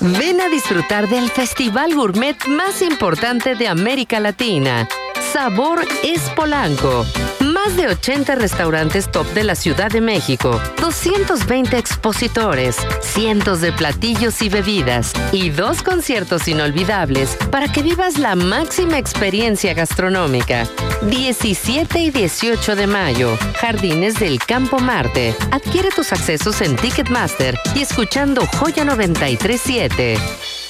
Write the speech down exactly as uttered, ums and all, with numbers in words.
Ven a disfrutar del festival gourmet más importante de América Latina. Sabor es Polanco. Más de ochenta restaurantes top de la Ciudad de México, doscientos veinte expositores, cientos de platillos y bebidas y dos conciertos inolvidables para que vivas la máxima experiencia gastronómica. diecisiete y dieciocho de mayo, Jardines del Campo Marte. Adquiere tus accesos en Ticketmaster y escuchando Joya noventa y tres punto siete.